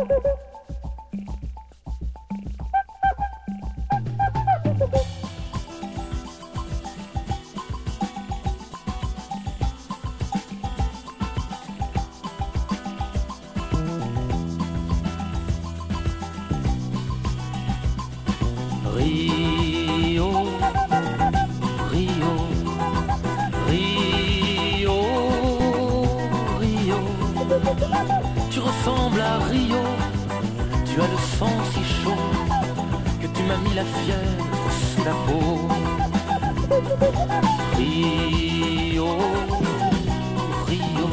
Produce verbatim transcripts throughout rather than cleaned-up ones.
Rio, Rio, Rio, Rio. Tu ressembles à Rio, tu as le sang si chaud que tu m'as mis la fièvre sous la peau. Rio, Rio,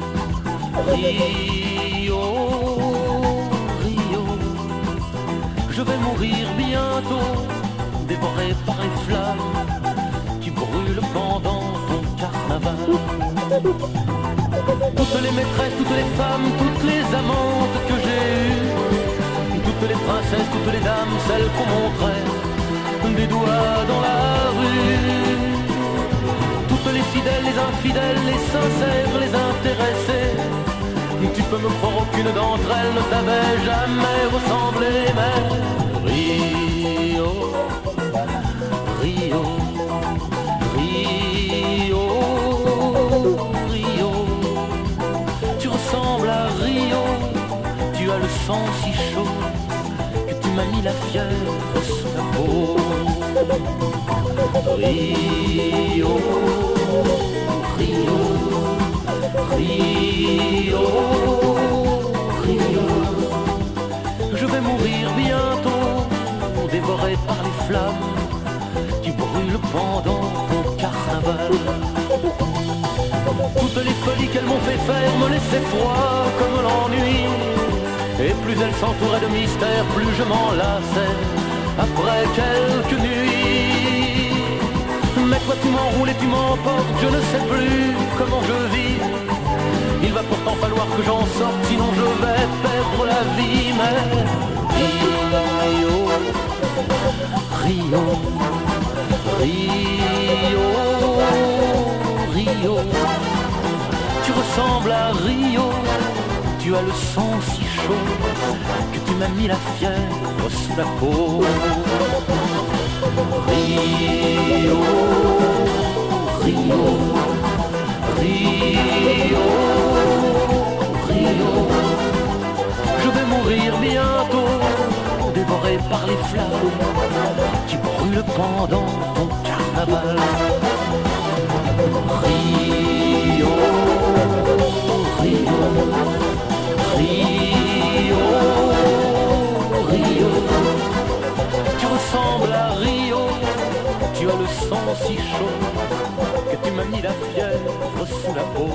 Rio, Rio. Je vais mourir bientôt, dévoré par les flammes qui brûlent pendant ton carnaval. Toutes les maîtresses, toutes les femmes, toutes les amantes que j'ai eues, toutes les princesses, toutes les dames, celles qu'on montrait des doigts dans la rue. Toutes les fidèles, les infidèles, les sincères, les intéressés, tu peux me croire, aucune d'entre elles ne t'avait jamais ressemblé. Mais Rio, Rio, Rio, Rio, tu ressembles à Rio, tu as le sang si chaud que tu m'as mis la fièvre sous la peau. Rio, Rio, Rio, Rio, je vais mourir bientôt, dévoré par les flammes qui brûlent pendant ton carnaval. Toutes les folies qu'elles m'ont fait faire me laissaient froid comme l'ennui, et plus elles s'entouraient de mystères, plus je m'enlaçais après quelques nuits. Mais toi tu m'enroules et tu m'emportes, je ne sais plus comment je vis. Il va pourtant falloir que j'en sorte, sinon je vais perdre la vie. Mais Rio, Rio, Rio, Rio, tu ressembles à Rio, tu as le sang si chaud que tu m'as mis la fièvre sous la peau. Rio, Rio, Rio, Rio, je vais mourir bientôt, dévoré par les flammes qui brûlent pendant ton carnaval. Rio, Rio, Rio, Rio, tu ressembles à Rio, tu as le sang si chaud que tu m'as mis la fièvre sous la peau.